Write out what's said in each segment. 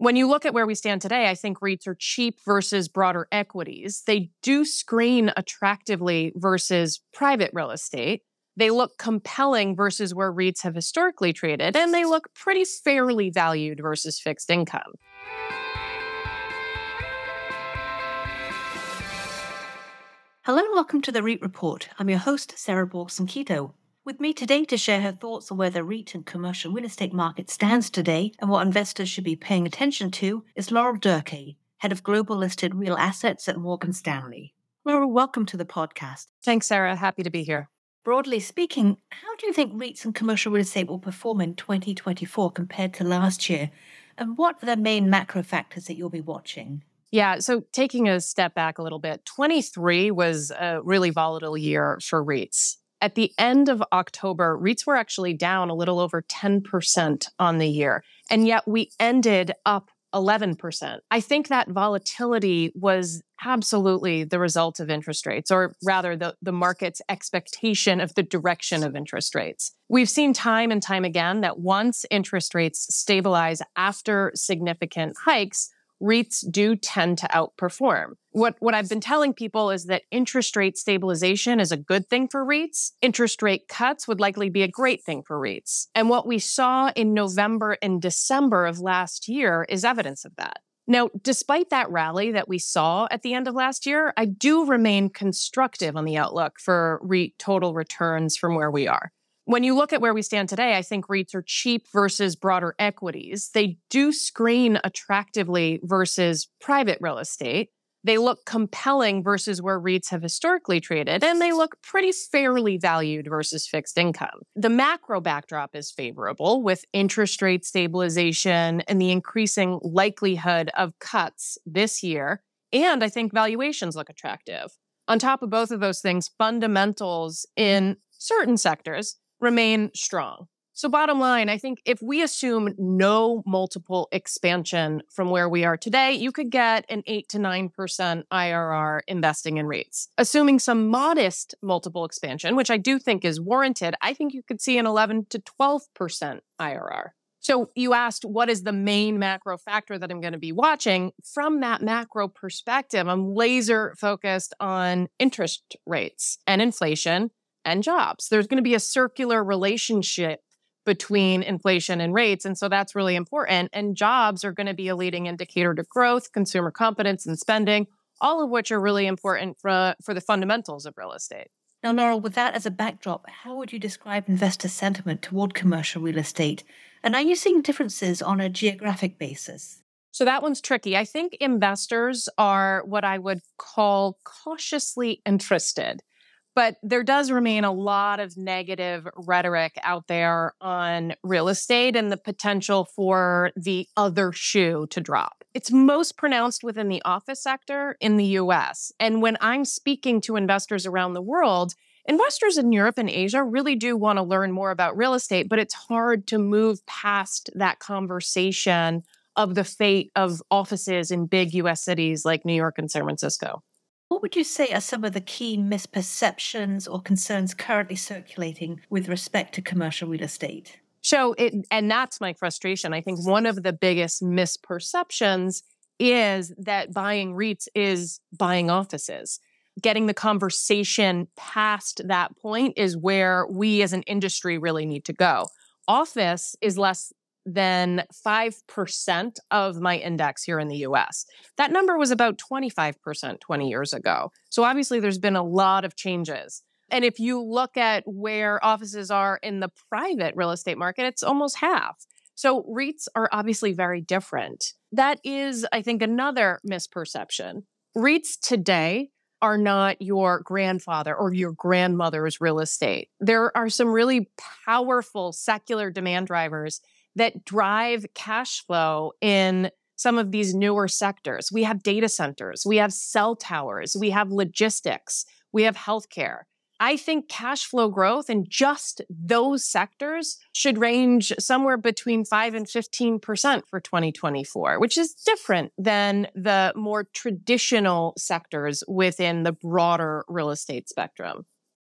When you look at where we stand today, I think REITs are cheap versus broader equities. They do screen attractively versus private real estate. They look compelling versus where REITs have historically traded, and they look pretty fairly valued versus fixed income. Hello and welcome to the REIT Report. I'm your host, Sarah Borgson-Keto. With me today to share her thoughts on where the REIT and commercial real estate market stands today and what investors should be paying attention to is Laurel Durkee, Head of Global Listed Real Assets at Morgan Stanley. Laurel, welcome to the podcast. Thanks, Sarah. Happy to be here. Broadly speaking, how do you think REITs and commercial real estate will perform in 2024 compared to last year? And what are the main macro factors that you'll be watching? Yeah, so taking a step back a little bit, 23 was a really volatile year for REITs. At the end of October, REITs were actually down a little over 10% on the year, and yet we ended up 11%. I think that volatility was absolutely the result of interest rates, or rather the market's expectation of the direction of interest rates. We've seen time and time again that once interest rates stabilize after significant hikes, REITs do tend to outperform. What I've been telling people is that interest rate stabilization is a good thing for REITs. Interest rate cuts would likely be a great thing for REITs. And what we saw in November and December of last year is evidence of that. Now, despite that rally that we saw at the end of last year, I do remain constructive on the outlook for REIT total returns from where we are. When you look at where we stand today, I think REITs are cheap versus broader equities. They do screen attractively versus private real estate. They look compelling versus where REITs have historically traded, and they look pretty fairly valued versus fixed income. The macro backdrop is favorable with interest rate stabilization and the increasing likelihood of cuts this year. And I think valuations look attractive. On top of both of those things, fundamentals in certain sectors remain strong. So bottom line, I think if we assume no multiple expansion from where we are today, you could get an 8 to 9% IRR investing in REITs. Assuming some modest multiple expansion, which I do think is warranted, I think you could see an 11 to 12% IRR. So you asked, what is the main macro factor that I'm going to be watching? From that macro perspective, I'm laser focused on interest rates and inflation and jobs. There's going to be a circular relationship between inflation and rates. And so that's really important. And jobs are going to be a leading indicator to growth, consumer confidence, and spending, all of which are really important for the fundamentals of real estate. Now, Laurel, with that as a backdrop, how would you describe investor sentiment toward commercial real estate? And are you seeing differences on a geographic basis? So that one's tricky. I think investors are what I would call cautiously interested. But there does remain a lot of negative rhetoric out there on real estate and the potential for the other shoe to drop. It's most pronounced within the office sector in the US. And when I'm speaking to investors around the world, investors in Europe and Asia really do want to learn more about real estate, but it's hard to move past that conversation of the fate of offices in big US cities like New York and San Francisco. What would you say are some of the key misperceptions or concerns currently circulating with respect to commercial real estate? And that's my frustration. I think one of the biggest misperceptions is that buying REITs is buying offices. Getting the conversation past that point is where we as an industry really need to go. Office is less than 5% of my index here in the US. That number was about 25% 20 years ago. So obviously there's been a lot of changes. And if you look at where offices are in the private real estate market, it's almost half. So REITs are obviously very different. That is, I think, another misperception. REITs today are not your grandfather or your grandmother's real estate. There are some really powerful secular demand drivers that drive cash flow in some of these newer sectors. We have data centers, we have cell towers, we have logistics, we have healthcare. I think cash flow growth in just those sectors should range somewhere between 5 and 15% for 2024, which is different than the more traditional sectors within the broader real estate spectrum.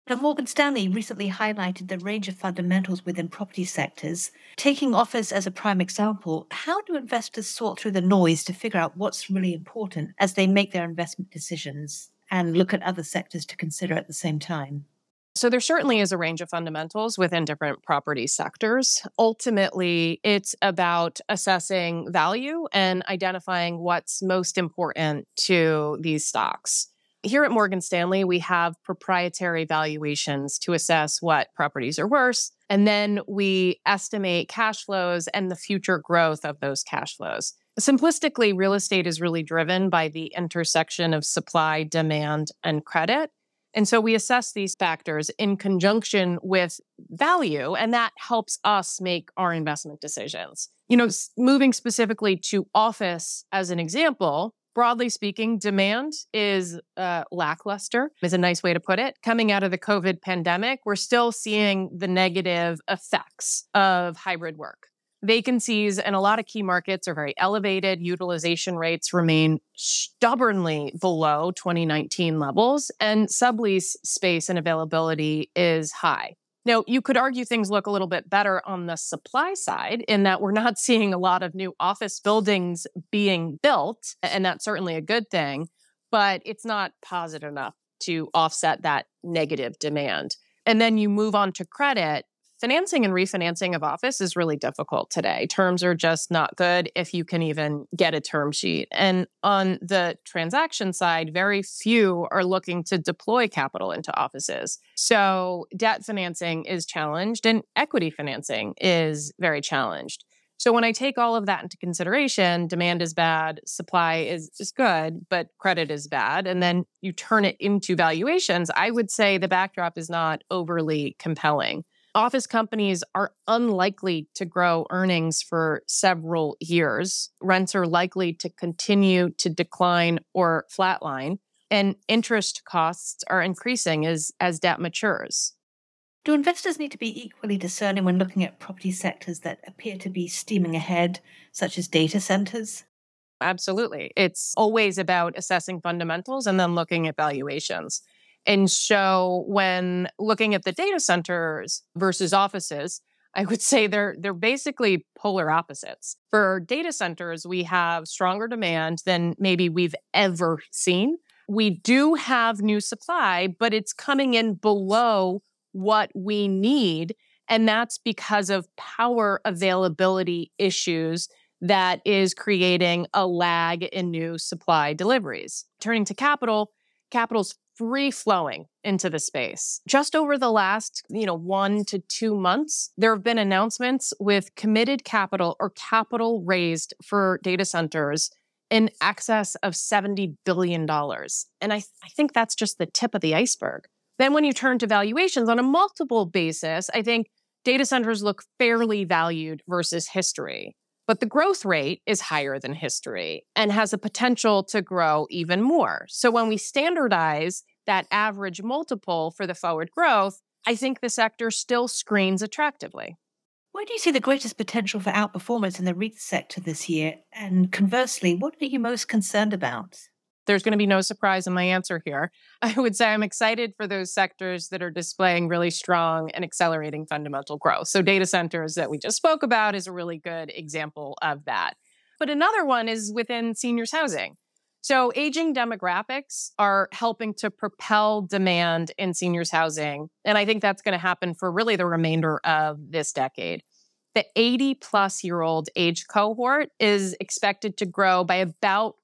Now, Morgan Stanley recently highlighted the range of fundamentals within property sectors. Taking office as a prime example, how do investors sort through the noise to figure out what's really important as they make their investment decisions and look at other sectors to consider at the same time? So there certainly is a range of fundamentals within different property sectors. Ultimately, it's about assessing value and identifying what's most important to these stocks. Here at Morgan Stanley, we have proprietary valuations to assess what properties are worth, and then we estimate cash flows and the future growth of those cash flows. Simplistically, real estate is really driven by the intersection of supply, demand, and credit. And so we assess these factors in conjunction with value, and that helps us make our investment decisions. Moving specifically to office as an example, broadly speaking, demand is lackluster, is a nice way to put it. Coming out of the COVID pandemic, we're still seeing the negative effects of hybrid work. Vacancies in a lot of key markets are very elevated. Utilization rates remain stubbornly below 2019 levels, and sublease space and availability is high. Now, you could argue things look a little bit better on the supply side in that we're not seeing a lot of new office buildings being built, and that's certainly a good thing, but it's not positive enough to offset that negative demand. And then you move on to credit. Financing and refinancing of office is really difficult today. Terms are just not good if you can even get a term sheet. And on the transaction side, very few are looking to deploy capital into offices. So debt financing is challenged and equity financing is very challenged. So when I take all of that into consideration, demand is bad, supply is good, but credit is bad. And then you turn it into valuations, I would say the backdrop is not overly compelling. Office companies are unlikely to grow earnings for several years. Rents are likely to continue to decline or flatline, and interest costs are increasing as debt matures. Do investors need to be equally discerning when looking at property sectors that appear to be steaming ahead, such as data centers? Absolutely. It's always about assessing fundamentals and then looking at valuations. And so when looking at the data centers versus offices, I would say they're basically polar opposites. For data centers, we have stronger demand than maybe we've ever seen. We do have new supply, but it's coming in below what we need. And that's because of power availability issues that is creating a lag in new supply deliveries. Turning to capital's free flowing into the space. Just over the last, 1 to 2 months, there have been announcements with committed capital or capital raised for data centers in excess of $70 billion. And I think that's just the tip of the iceberg. Then when you turn to valuations on a multiple basis, I think data centers look fairly valued versus history. But the growth rate is higher than history and has a potential to grow even more. So when we standardize that average multiple for the forward growth, I think the sector still screens attractively. Where do you see the greatest potential for outperformance in the REIT sector this year? And conversely, what are you most concerned about? There's going to be no surprise in my answer here. I would say I'm excited for those sectors that are displaying really strong and accelerating fundamental growth. So data centers that we just spoke about is a really good example of that. But another one is within seniors housing. So aging demographics are helping to propel demand in seniors housing. And I think that's going to happen for really the remainder of this decade. The 80-plus-year-old age cohort is expected to grow by about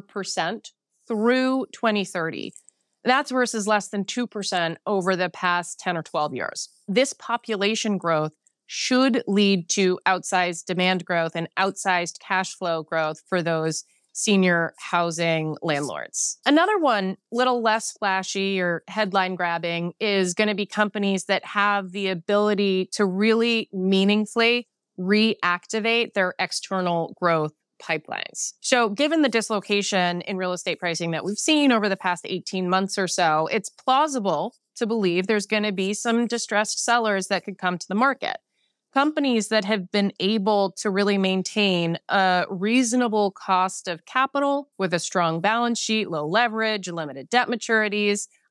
4% through 2030. That's versus less than 2% over the past 10 or 12 years. This population growth should lead to outsized demand growth and outsized cash flow growth for those senior housing landlords. Another one, little less flashy or headline grabbing, is going to be companies that have the ability to really meaningfully reactivate their external growth pipelines. So given the dislocation in real estate pricing that we've seen over the past 18 months or so, it's plausible to believe there's going to be some distressed sellers that could come to the market. Companies that have been able to really maintain a reasonable cost of capital with a strong balance sheet, low leverage, limited debt maturities,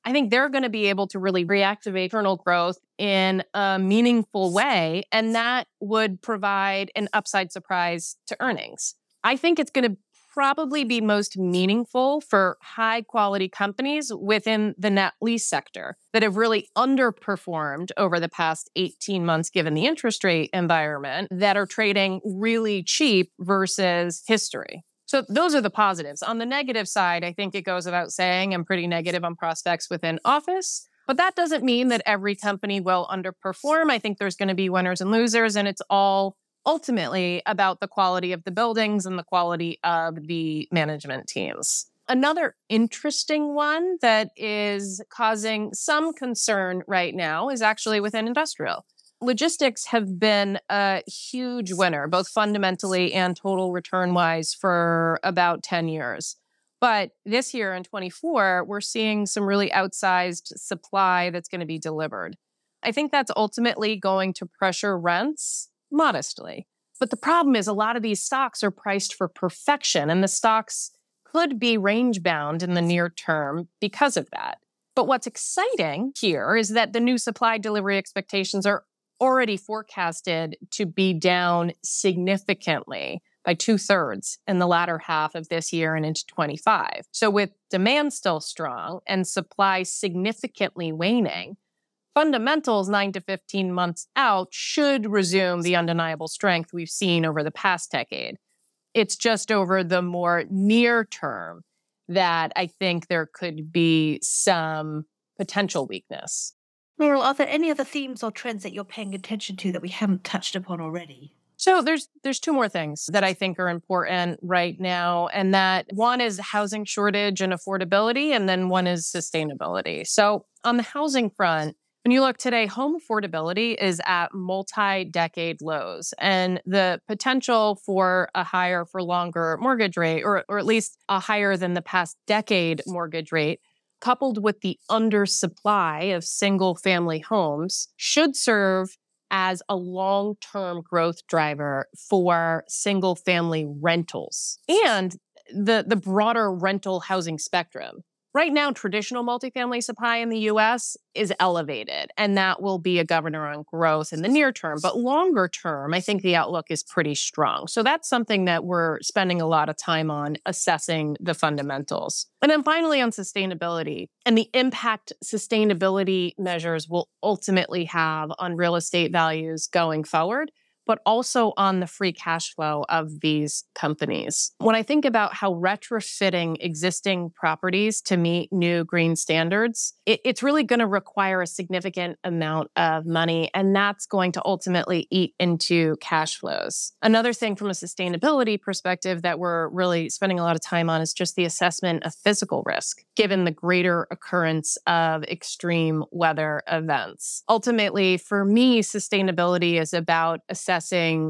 I think they're going to be able to really reactivate internal growth in a meaningful way, and that would provide an upside surprise to earnings. I think it's going to probably be most meaningful for high quality companies within the net lease sector that have really underperformed over the past 18 months, given the interest rate environment, that are trading really cheap versus history. So those are the positives. On the negative side, I think it goes without saying, I'm pretty negative on prospects within office. But that doesn't mean that every company will underperform. I think there's going to be winners and losers, and it's all ultimately about the quality of the buildings and the quality of the management teams. Another interesting one that is causing some concern right now is actually within industrial. Logistics have been a huge winner, both fundamentally and total return-wise, for about 10 years. But this year in 24, we're seeing some really outsized supply that's going to be delivered. I think that's ultimately going to pressure rents modestly. But the problem is a lot of these stocks are priced for perfection, and the stocks could be range-bound in the near term because of that. But what's exciting here is that the new supply delivery expectations are already forecasted to be down significantly by 2/3 in the latter half of this year and into 25. So with demand still strong and supply significantly waning, fundamentals 9 to 15 months out should resume the undeniable strength we've seen over the past decade. It's just over the more near term that I think there could be some potential weakness. Laurel, are there any other themes or trends that you're paying attention to that we haven't touched upon already? So there's two more things that I think are important right now. And that one is housing shortage and affordability, and then one is sustainability. So on the housing front, when you look today, home affordability is at multi-decade lows, and the potential for a higher for longer mortgage rate, or at least a higher than the past decade mortgage rate, coupled with the undersupply of single family homes, should serve as a long-term growth driver for single family rentals and the broader rental housing spectrum. Right now, traditional multifamily supply in the US is elevated, and that will be a governor on growth in the near term. But longer term, I think the outlook is pretty strong. So that's something that we're spending a lot of time on, assessing the fundamentals. And then finally, on sustainability and the impact sustainability measures will ultimately have on real estate values going forward, but also on the free cash flow of these companies. When I think about how retrofitting existing properties to meet new green standards, it's really going to require a significant amount of money, and that's going to ultimately eat into cash flows. Another thing from a sustainability perspective that we're really spending a lot of time on is just the assessment of physical risk, given the greater occurrence of extreme weather events. Ultimately, for me, sustainability is about assessing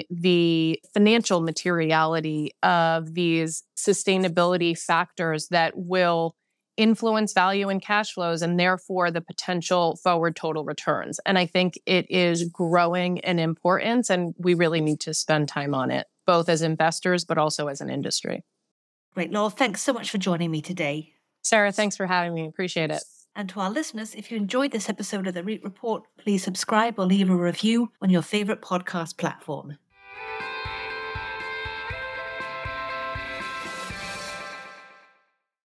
the financial materiality of these sustainability factors that will influence value and cash flows, and therefore the potential forward total returns. And I think it is growing in importance, and we really need to spend time on it, both as investors, but also as an industry. Great, Laurel. Thanks so much for joining me today. Sarah, thanks for having me. Appreciate it. And to our listeners, if you enjoyed this episode of The REIT Report, please subscribe or leave a review on your favorite podcast platform.